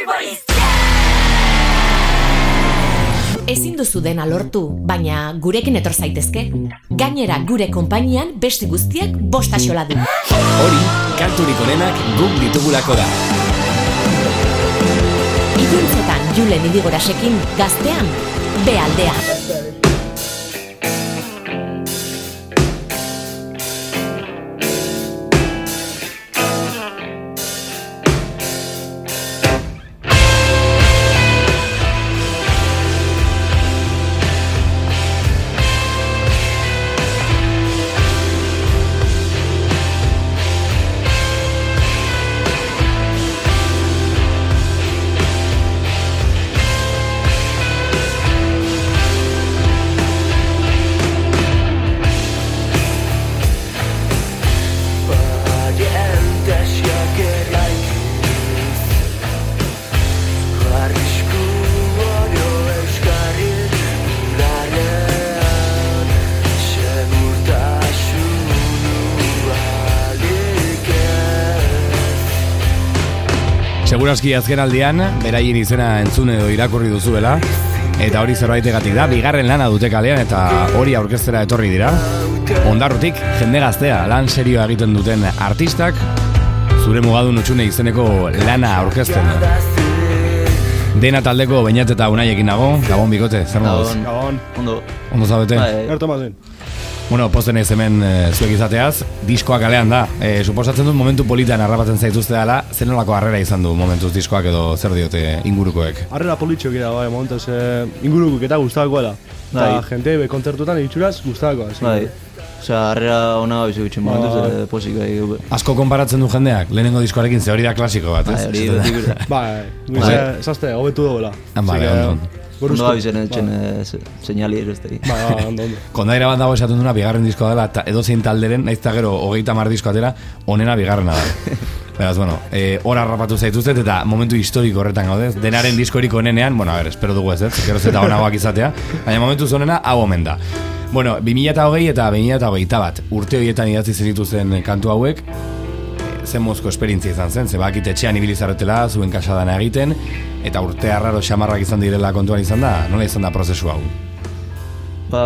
Ezin duzu dena lortu, baina gurekin etor zaitezke. Gainera gure konpainian beste guztiak bostaxola du. Hori, kanturik onenak guk ditugulako da. Iluntzetan Julen Idigorasekin, Gaztean, B-aldean. Segurazki azken aldian, beraien izena entzun edo irakurri duzuela, eta hori zerbaitegatik da, bigarren lana dute kalean eta hori aurkeztera etorri dira. Ondarrutik, jende gaztea, lan serioa egiten duten artistak, zure mugadun utxune izeneko lana aurkezten. Dena taldeko Beñat eta Unaiekin nago, Gabon bikote, zer moduz? Gabon, ondo. Ondo zabete? Gerto mazen. Bueno, posten ez hemen zuek izateaz, diskoak kalean da. Suposatzen dut momentu politan harrapatzen zaituzte dela, zer nolako harrera izan du momentuz diskoak edo zer diote ingurukoek? Harrera politxo gira, bai, momentuz inguruko eta guztakoa da. Eta jente kontzertutan itxuraz guztakoa. Bai, osea, harrera hona gabizu gutxen momentuz, posik bai. Asko konparatzen du jendeak, lehenengo diskoarekin, ze hori da klasiko bat, ez? Bai, hori da. Bai, esazte, hobetu dagoela. Ondo gabizen etxen seinali erosteri. Ondo. Kondaira bat dago esaten duna bigarren diskoa dela, eta edozein talderen, naiz eta gero 30 disko atera, onena bigarrena da. Beraz, bueno, hor harrapatu zaituzet eta momentu historiko horretan gaudez. Denaren diskorik onenean, bueno, a ver, espero dugu ez, geroz eta onagoak izatea, baina momentu zonena hau omen da. Bueno, 2020 eta 2021 urte horietan idatzi zenituzen kantu hauek, zen mozko esperientzia izan zen, ze bakit etxean ibilizarretela, zuen kasadana egiten, eta urte arraro xamarrak izan direla kontuan izan da, nola izan da prozesu hau? Ba,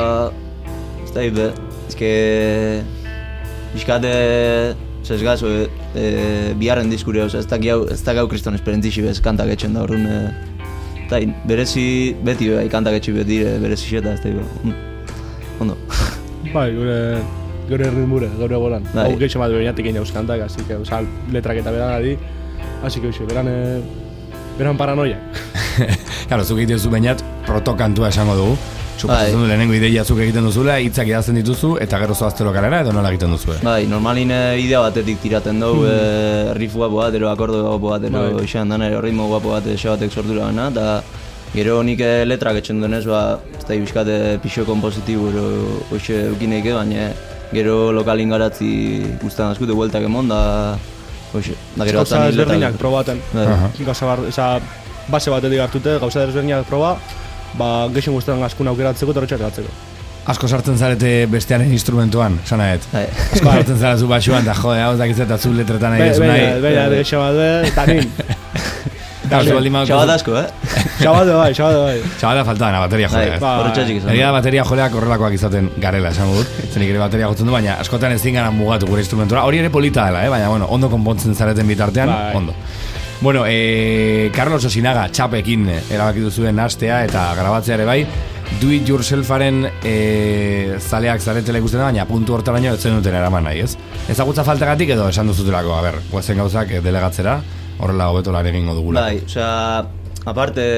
ez da hibe, ezke, bizkate, zezgaz, biharren diskure, ez da gau kriston esperientzixi bez kantak etxen da horren, eta berezi, beti bai, kantak etxi beti berezi xeta, ez da hibe, ondo. Bai, gure ritmure, gaur egoran. Hau geixo bat Beñatik egin kantak, así que, oza, letrak eta beran adi, así que, beran paranoia. Claro, zuk egiten zu Beñat, protokantua esango dugu. Suposatzen du lehenengo ideia zuk egiten duzula, hitzak idazten dituzu, eta gero zoaztelo kalera, edo nola egiten duzu? Bai, normalin idea batetik tiraten dugu, riff guapo bat, ero akordo guapo bat, ero izan dan, ero ritmo guapo bat, esabatek sortu lagana, eta gero nik letrak etxen duenez, ez da bizkate pixo kompositibo, ero hoxe eukineike, baina gero lokalin garatzi guztan askute bueltak emon, da gero gauza desberdinak probaten. Base batetik hartute, gauza desberdinak proba, geixen guztan askun aukeratzeko eta horretxak gatzeko. Asko sartzen zarete bestearen instrumentuan, sanaet? Asko sartzen zara zu baxuan, eta jode, hau dakitzet, eta zu letretan nahi dezu nahi. Beina, xabade, eta nin. Xabade asko, Xabade bai. Xabade faltadan, bateria jolea. Horretxatxik izan. Egia da bateria joleak horrelakoak izaten garela, esango dut. Zenik ere bateria jotzen du, baina askotan ezin gara mugatu gure instrumentura. Hori ere polita dela, baina bueno, ondo konpontzen zareten bitartean, ondo. Bueno, Carlos Osinaga, txapekin erabaki duzuen hastea eta grabatzea ere bai. Do it yourselfaren zaleak zaretela ikusten da, baina puntu hortaraino ez zen duten eraman nahi, ez? Ezagutza faltagatik edo esan duzutelako, a ber, guazen gauzak delegatzera, horrela hobeto lan egingo dugula. Bai, osea, aparte,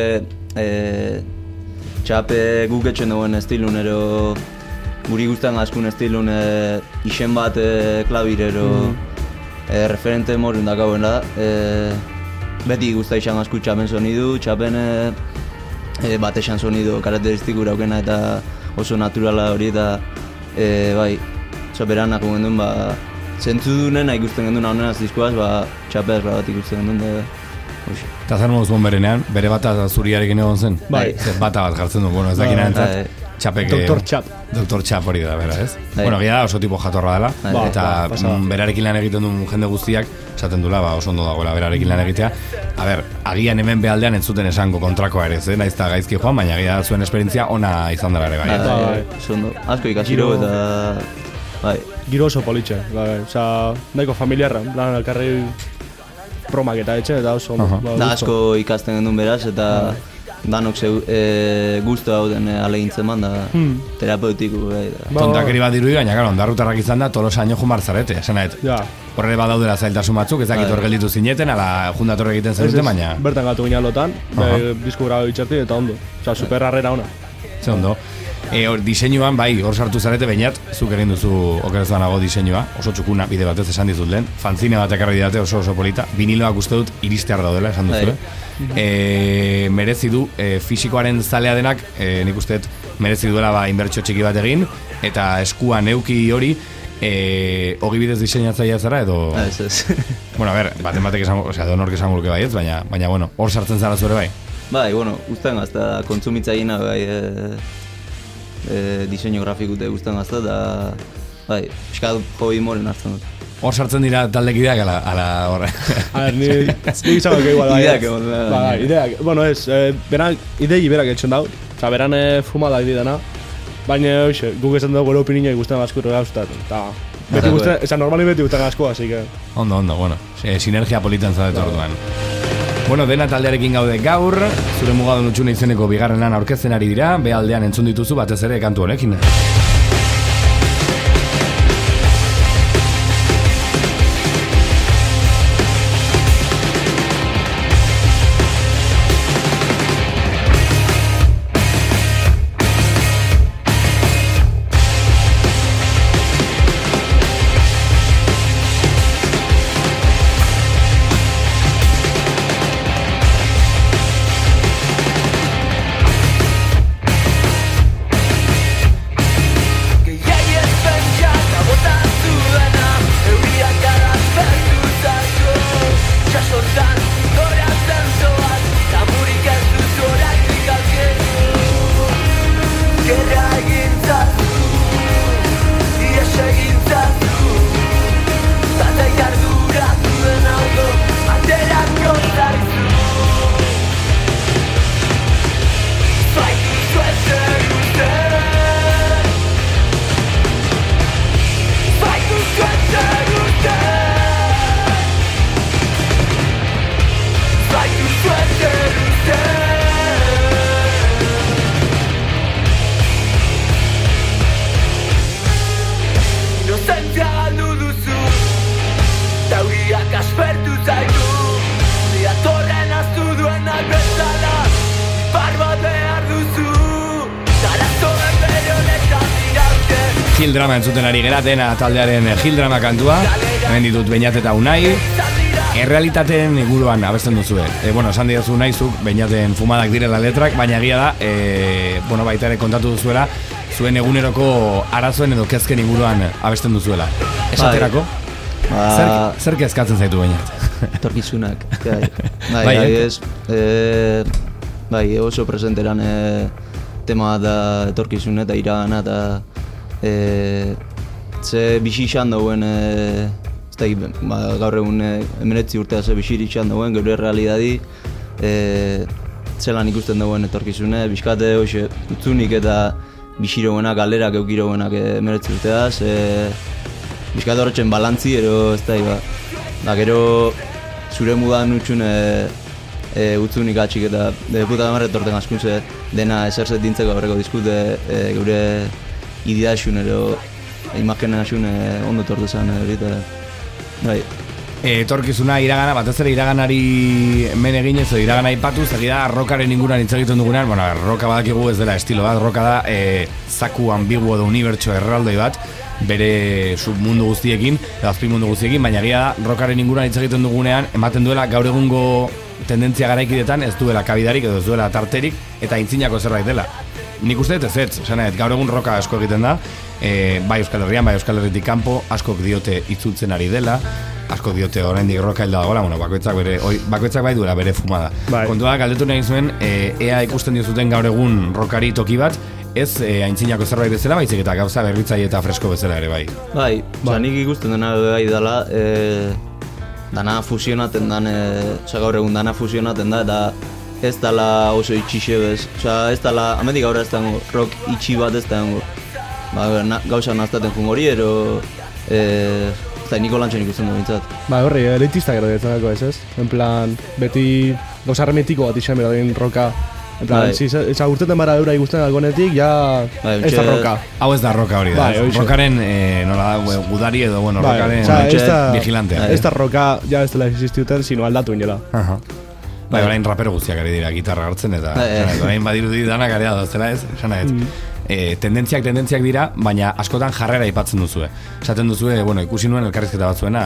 txape guk etxen duen estilun, ero guri guztan askun estilun isen bat klabirero referente morun dakauen da. Beti guzta izan asku txapen sonidu, txapen bat esan sonidu karakteristiku raukena eta oso naturala hori eta bai, txaperanak gendun, zentzu dunen ikusten gendun honenaz diskoaz, txapez bat ikusten gendun. Eta zer moduz berenean, bere bata zuriarekin egon zen? Bai. Bata bat jartzen du, bueno, ez dakina entzat, txapek... Doktor Txap. Doktor Txap hori da, bera, ez? Bueno, gira oso tipo jatorra dela, eta berarekin lan egiten duen jende guztiak, esaten dula, oso ondo dagoela berarekin lan egitea. A ber, agian hemen behaldean entzuten esango kontrakoa ere, naiz eta gaizki joan, baina agia zuen esperientzia ona izan dela ere, bai. Asko ikasiro eta... Giro oso politxe, oza, nahiko familiarra, lan elkarri promak eta etxe, eta oso... Da asko ikasten gendun beraz, eta... Danok guztu hauden alegintzen man da terapeutiku. Tontakeri bat dirudi, baina gara, ondarrutarrak izan da Tolosa aino jumar zarete, esan nahet. Horre badaudela zailtasun batzuk, ez dakit hor gelditu zineten, ala jundatorre egiten zenuten, baina... Bertan gatu ginen lotan, disku grabo bitxerti eta ondo. Osa, super harrera ona. Ze ondo. Diseinuan, bai, hor sartu zarete, bainat, zuk egin duzu okerez banago diseinua, oso txukuna, bide batez esan dizut lehen, fanzine bat ekarri didate oso polita, viniloak uste dut iristear daudela, esan duzu, merezi du, fisikoaren zalea denak, nik uste merezi duela inbertsio txiki bat egin, eta eskuan neuki hori, hogi bidez diseinatzaia zara, edo... Ez. Bueno, a ber, batek esan, osea, donork esan gulke baietz, baina, bueno, hor sartzen zara zure bai? Bai, bueno, usten gazta, kontsumitzaina, bai, diseinu grafikute guztan gazta, da, bai, piskat hobi moren hartzen dut. Hor sartzen dira taldekideak ala horre? A ver, ni izango que igual, bai. Ideak, bueno, ez, idei berak etxen dau, oza, beran fumada ididana, baina, oixe, guk esan dugu gure opinioa guztan askurro gauztat, eta beti guztan, esan normali beti guztan asko, así que... Ondo, bueno, sinergia politan zadetu orduan. Bueno, dena taldearekin gaude gaur, zure mugadun utxuna izeneko bigarren lan aurkezten ari dira, behaldean entzun dituzu batez ere kantu honekin. Hill Drama entzuten ari gera, dena taldearen Hill Drama kantua, hemen ditut Beñat eta Unai, errealitateen inguruan abesten duzue. Bueno, esan didazu Unaizuk, Beñaten fumadak direla letrak, baina egia da, bueno, baita ere kontatu duzuela, zuen eguneroko arazoen edo kezken inguruan abesten duzuela. Esaterako? Zer kezkatzen zaitu Beñat? Etorkizunak, bai, ez, bai, oso presenteran tema da etorkizun eta iragana eta ze bixi izan dauen gaur egun 19 urtea ze bixi izan dauen geure realidadi zelan ikusten dauen etorkizune bizkate hoxe utzunik eta bixiroguenak, galerak eukiroguenak 19 urteaz bizkate horretzen balantzi ero ez da gero zure mudan utxun utzunik atxik eta de puta gamarret orten askuntze dena eserzet dintzeko horreko diskute geure ideaxun ero imagenaxun ondo tortezan horita bai. Etorkizuna iragana, batez ere iraganari men eginez edo iragana ipatu, zegida rockaren inguruan hitz egiten dugunean, bueno, rocka badakigu ez dela estilo bat, rocka da zaku ambiguo edo unibertso erraldoi bat, bere submundu guztiekin, edo azpimundu guztiekin, baina egia da rockaren inguruan hitz egiten dugunean, ematen duela gaur egungo tendentzia garaikidetan ez duela kabidarik edo ez duela tarterik eta intzinako zerbait dela. Nik uste dut ez, gaur egun roka asko egiten da, bai Euskal Herrian, bai Euskal Herritik kanpo, askok diote itzultzen ari dela, asko diote oraindik roka hilda dagoela, bueno, bakoitzak bai duela bere fumada. Kontua galdetu nahi zuen, ea ikusten diozuten gaur egun rokari toki bat, ez aintzinako zerbait bezala, baizik eta gauza berritzaile eta fresko bezala ere bai. Bai, nik ikusten dena bai dela, dana fusionaten dan, gaur egun dana fusionaten da, eta ez dala oso itxixe bez, ez dala, ametik gaur ez dago, rock itxi bat ez dago, gauza naztaten jun hori, ero, eta niko lantxen ikusten du bintzat. Horri, elitista gara ditzanako ez. En plan, beti gauza hermetiko bat izan bera den roka. En plan, ez agurteten bara eura ikusten algonetik, ja ez da roka. Hau ez da roka hori da, rokaren, nola da, gudari edo, bueno, rokaren vigilantea. Ez da roka, ja ez dela existiuten, sino aldatu inela. Bai, orain rapero guztiak ari dira gitarra hartzen eta orain badirudi danak area dozela ez, esan ez. Tendentziak dira, baina askotan jarrera aipatzen duzue. Esaten duzue, bueno, ikusi nuen elkarrizketa batzuena,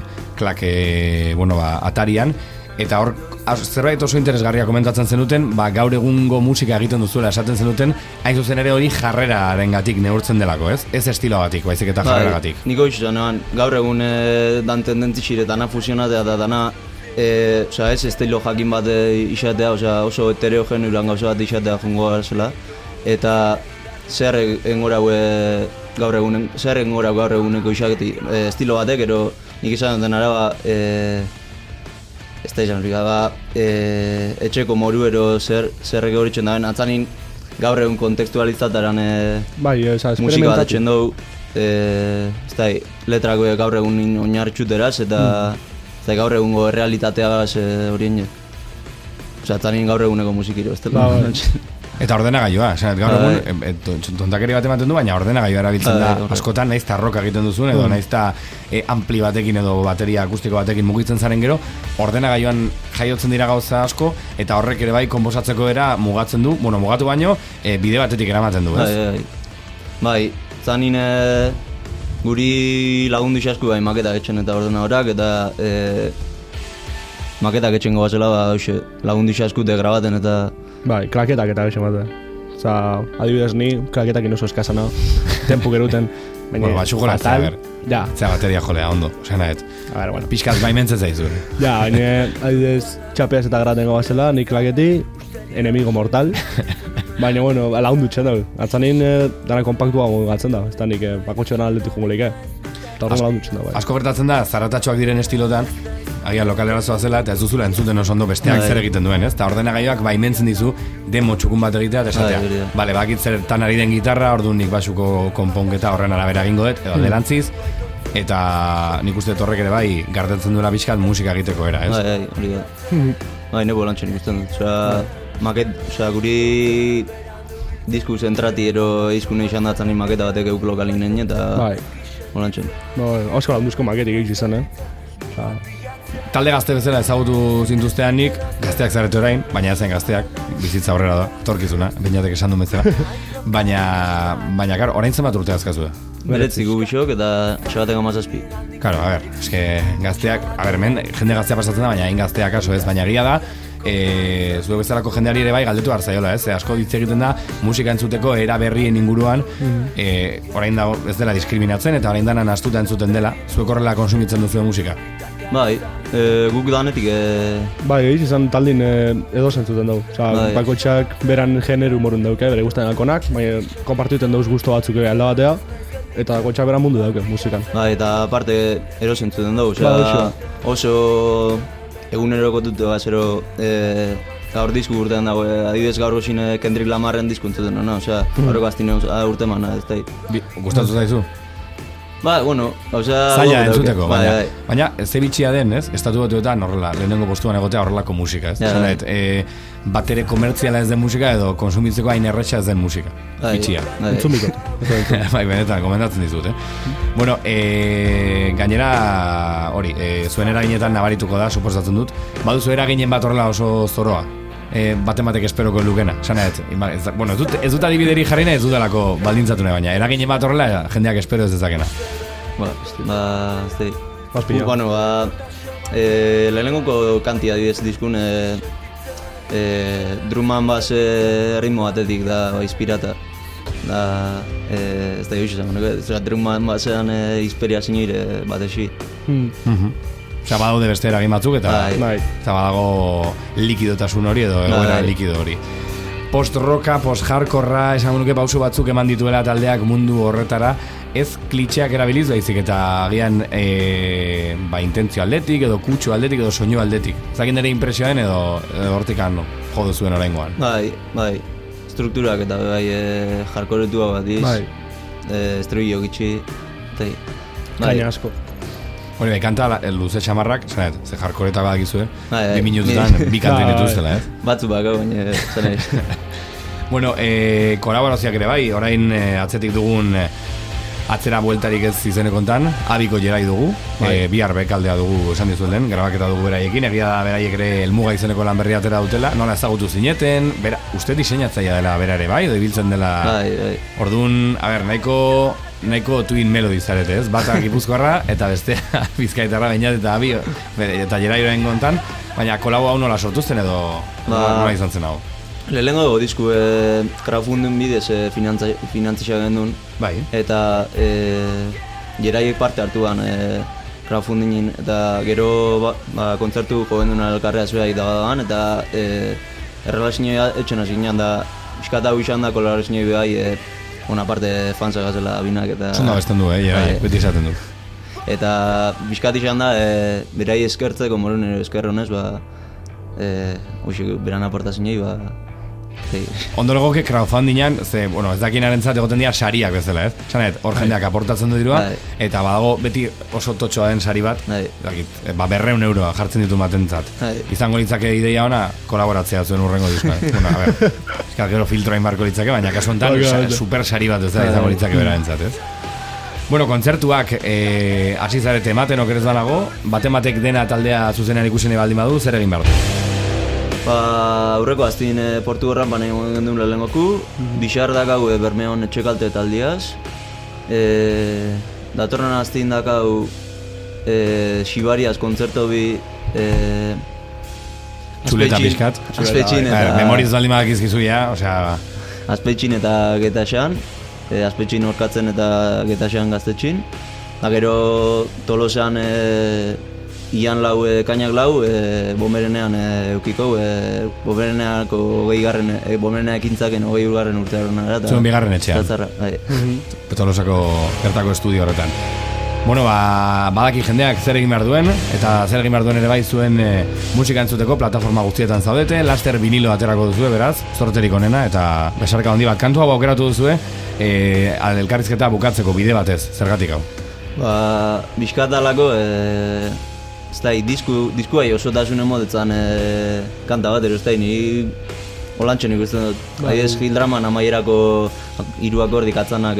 Atarian, eta hor zerbait oso interesgarria komentatzen zenuten, gaur egungo musika egiten duzuela esaten zenuten, hain zuzen ere hori jarrerarengatik neurtzen delako, ez? Ez estilogatik, baizik eta jarreragatik. Niko izan, gaur egun dan tendentzixire dana fusionatea da dana ez estilo jakin bat izatea, oso heterogenu lan gauza bat izatea jungo zela, eta zer engora gaur eguneko izaketik estilo batek, ero nik izan den araba ez da izan horrika, etxeko moru ero zer horitzen daben, atzanin gaur egun kontekstualizataran musika bat etxen dugu, ez da, letrako gaur egun oinartxuteraz, eta gaur egungo realitatea horien atzanin gaur eguneko musikiro, ez da. Eta ordenagailua, gaur egun, tontakeri bat ematen du, baina ordenagailua erabiltzen da askotan, nahiz ta rock egiten duzun, edo nahiz ta ampli batekin edo bateria akustiko batekin mugitzen zaren gero, ordenagailuan jaiotzen dira gauza asko, eta horrek ere bai konposatzeko era mugatzen du, bueno, mugatu baino, bide batetik eramaten du, ez? Bai, zanin guri lagundu isasku bai maketak etxen eta ordenadorak, eta maketak etxen gobazela, lagundu isasku grabaten eta bai, klaketak eta gexen bat. Adibidez ni, klaketak inoso eskazana, tempu geruten. Bueno, batxuko latzea, zea bateria jolea, ondo, osean ahet. Pixkaz baimentzen zaizu. Ja, adibidez, txapeaz eta graten gobazela, ni klaketi, enemigo mortal. Baina, bueno, lagundu txen dago. Atzanin, dana kompaktua gatzen da, ez da nik bakotxean aldetik jungoleik, eta horren lagundu txen dago. Asko gertatzen da, zaratatxoak diren estilotan, agian lokalera zoazela, eta ez duzula entzuten oso ondo besteak zer egiten duen, ez? Eta ordenagailuak baimentzen dizu demo txukun bat egitea, eta esatea, bale, bakit zertan ari den gitarra, orduan nik basuko konponketa horren arabera egingo dut, edo alderantziz, eta nik uste horrek ere bai, gardentzen duela pixkat musika egiteko era, ez? Bai, hori da. Bai, nebo lantxen ikusten dut, guri disku zentrati ero izkune izan datzen maketa batek euk lokalin nien, eta lantxen. Osko landuzko maketik egin izan, Talde gazte bezala ezagutu zintuztean nik, gazteak zarete orain, baina ezen gazteak, bizitza horrela da, torkizuna, bainatek esan duen bezala. Baina, karo, orain zenbat urte azkazu da? Beretzi gu bisok eta txabatek amazazpi. Karo, a ber, eske gazteak, hemen jende gaztea pasatzen da, baina hain gazteak aso ez, baina egia da, zuek bezalako jendeari ere bai galdetu hartzaiola, ez? Asko hitz egiten da musika entzuteko era berrien inguruan, orain dago ez dela diskriminatzen eta orain dana nahastuta entzuten dela, zuek horrela konsumitzen duzuen musika. Bai, guk danetik bai, egiz izan taldin edo zentzuten dugu. Bakotxak beran generu morun dauke, bere guztien alkonak, baina konpartuten dauz gusto batzuk alda batea, eta bakotxak beran mundu dauke musikan. Bai, eta aparte ero zentzuten dugu, oso eguneroko dute bazero gaur disku urtean dago, adibidez gaur gozin Kendrick Lamarren disku entzuten, gaur gaztine urte mana, ez da. Gustatu zaizu? Ba, bueno, zaila entzuteko, baina ze bitxia den, ez? Estatu batuetan horrela, lehenengo postuan egotea horrelako musika, ez? Bat ere komertziala ez den musika edo konsumitzeko hain erretxa ez den musika. Bitxia. Entzumikot. Bai, benetan, komendatzen dizut, Bueno, gainera, hori, zuen eraginetan nabarituko da, suposatzen dut. Baduzu eraginen bat horrela oso zoroa. Batematek esperoko lukena, bueno, ez dut adibideri jarri nahi ez dudalako baldintzatu nahi, baina eragine bat horrela jendeak espero ez dezakena. Bueno, lehenengoko kanti adibidez diskun drum and bass ritmo batetik da inspirata. Ez da joizu zen, drum and bassean inspirazioa bat esi. Osea, badaude beste eragin batzuk eta Bai. badago likidotasun hori edo egoera likido hori. Post-rocka, post-hardcorra, esango nuke pausu batzuk eman dituela taldeak mundu horretara, ez klitxeak erabiliz baizik eta agian intentzio aldetik, edo kutxo aldetik, edo soinu aldetik. Zakin nire impresioen edo hortikan jodu zuen oraingoan. Bai, strukturak eta bai jarkoretua bat iz, estribillo gitxi, eta Kaina asko. Hori bai, kanta luze xamarrak, ze jarkoreta bat egizue, 2 minututan bi kanten dituztela, ez? Batzu bako, baina zanez. Bueno, kolaborazioak ere bai, orain atzetik dugun atzera bueltarik ez izene kontan, abiko jerai dugu, bihar bekaldea dugu esan dizuen den, grabaketa dugu beraiekin, egia da beraiek ere elmuga izeneko lan berri atera dutela, nola ezagutu zineten, uste diseinatzaia dela bera ere bai, edo ibiltzen dela... Bai. Orduan, nahiko twin melody zarete, ez? Bata Gipuzkoarra eta bestea Bizkaitarra bainat eta abi eta jerairoen kontan, baina kolabo hau nola sortuzten edo nola izan zen hau? Lehenengo disku crowdfunding bidez finantzia gendun. Bai. Eta jeraiek parte hartuan crowdfundingin eta gero kontzertu jo gendun elkarrea zuea idagadan eta errelazioa etxen hasi ginen da biskata hau izan da kolaborazioa bai una parte fansa gazela binak eta... Zunda besten du, beti izaten du. Eta bizkat izan da, berai eskertzeko moren eskerronez, beran aportazinei, Ondorogoke crowdfundingan, ez dakinarentzat egoten dira sariak bezala, ez? Zanet, hor jendeak aportatzen du dirua, eta badago beti oso totxoa den sari bat, 200 euroa jartzen ditu matentzat. Izango litzake ideia ona, kolaboratzea zuen urrengo diskoa. Gero filtroain barko litzake, baina kasu honetan super sari bat ez da izango litzake berarentzat, ez? Bueno, kontzertuak hasi zarete ematen okerez banago, batek dena taldea zuzenean ikusene baldin badu, zer egin behar du? Aurreko aztin portu horran baina egon gendun lehengoku, bixar dakau Bermeon etxekalte taldiaz, datorren aztin dakau Xibariaz kontzerto bi Txuleta pixkat Azpetxin eta... Memoriz baldin badak izkizu ya, osea... Azpetxin eta Getaxan, Azpetxin orkatzen eta Getaxan gaztetxin, eta gero Tolosean ian lau, kainak lau, bomberenean eukiko, bombereneako bombereneak intzaken 20 urtearen ara. Zuen bigarren etxean. Tolosako gertako estudio horretan. Bueno, badaki jendeak zer egin behar duen, eta zer egin behar duen ere bai zuen musika entzuteko plataforma guztietan zaudete, laster vinilo aterako duzue, beraz, zorterik onena, eta besarka handi bat kantu hau aukeratu duzue, elkarrizketa bukatzeko bide batez, zergatik hau? Bizkatalako, ez da, diskuai osotasun emodetzan kanta bat, ez da, ni holantxen ikusten dut. Ez Hildraman amaierako 3 akordik atzanak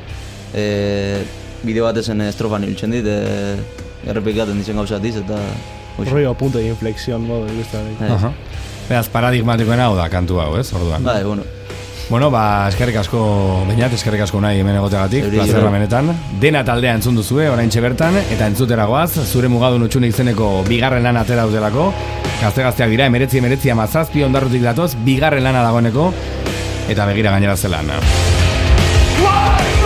bideo batezen estrofan hiltzen dit, errepikaten ditzen gauzat diz, eta... Rollo, punto de inflexión, modo, ikusten dit. Beraz, paradigmatikoen hau da kantu hau, ez, orduan? Bai, bueno. Bueno, eskerrik asko, Beñat, eskerrik asko nahi hemen egoteagatik, plazerra benetan. Dena taldea entzun duzue, oraintxe bertan, eta entzutera goaz, zure mugadun utxune izeneko bigarren lana atera dutelako. Gazte-gazteak dira, 19 ondarrutik datoz, bigarren lana dagoeneko, eta begira gainera zelan.